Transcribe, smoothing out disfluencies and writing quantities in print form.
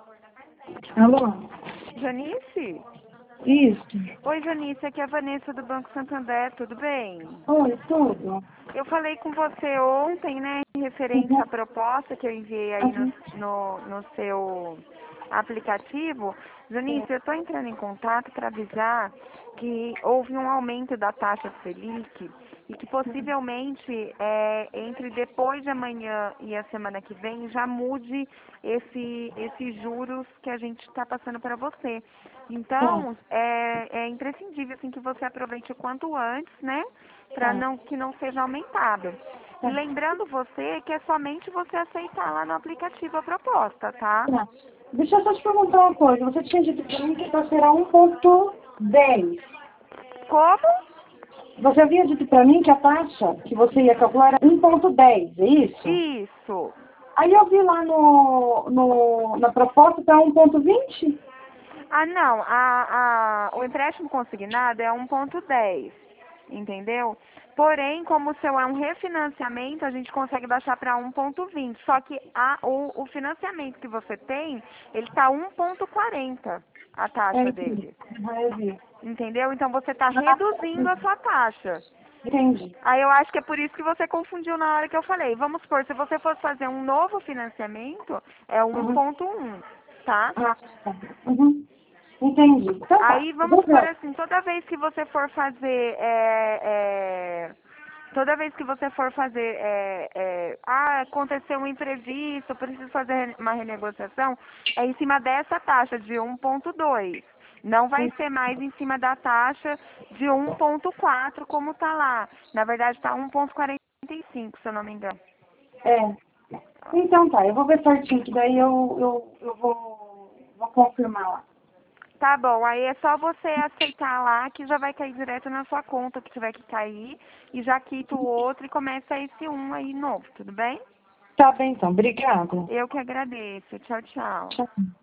Alô? Janice? Isso. Oi, Janice, aqui é a Vanessa do Banco Santander, tudo bem? Oi, tudo. Eu falei com você ontem, né, referente Uhum. à proposta que eu enviei aí Uhum. no seu aplicativo. Janice, eu estou entrando em contato para avisar que houve um aumento da taxa Selic e que possivelmente entre depois de amanhã e a semana que vem já mude esses juros que a gente está passando para você. Tá, Então, é imprescindível assim, que você aproveite o quanto antes, né? Para tá, que não seja aumentado. E tá, lembrando você que é somente você aceitar lá no aplicativo a proposta, tá? tá. Deixa eu só te perguntar uma coisa. Você tinha dito pra mim que será 1,10. Como? Você havia dito pra mim que a taxa que você ia calcular era 1,10, é isso? Isso. Aí eu vi lá na proposta tá 1,20. Ah, não. O empréstimo consignado é 1,10, entendeu? Porém, como o seu é um refinanciamento, a gente consegue baixar para 1,20. Só que o financiamento que você tem, ele está 1,40 a É, taxa entendi. dele. Eu vi. Entendeu? Então você está Ah, reduzindo a sua taxa. entendi. Aí eu acho que é por isso que você confundiu na hora que eu falei. Vamos supor, se você fosse fazer um novo financiamento, é Uhum. 1,1, tá? Ah, tá. Uhum. Entendi. Então tá. Aí vamos Vou supor ver. assim, toda vez que você for fazer, toda vez que você for fazer, aconteceu um imprevisto, preciso fazer uma renegociação, é em cima dessa taxa de 1,2. Não vai ser mais em cima da taxa de 1,4 como está lá. Na verdade está 1,45, se eu não me engano. É. Então tá, eu vou ver certinho, que daí eu vou confirmar lá. Tá bom, aí é só você aceitar lá que já vai cair direto na sua conta o que tiver que cair e já quita o outro e começa esse um aí novo, tudo bem? Tá bem então, obrigada. Eu que agradeço. Tchau, tchau. Tchau.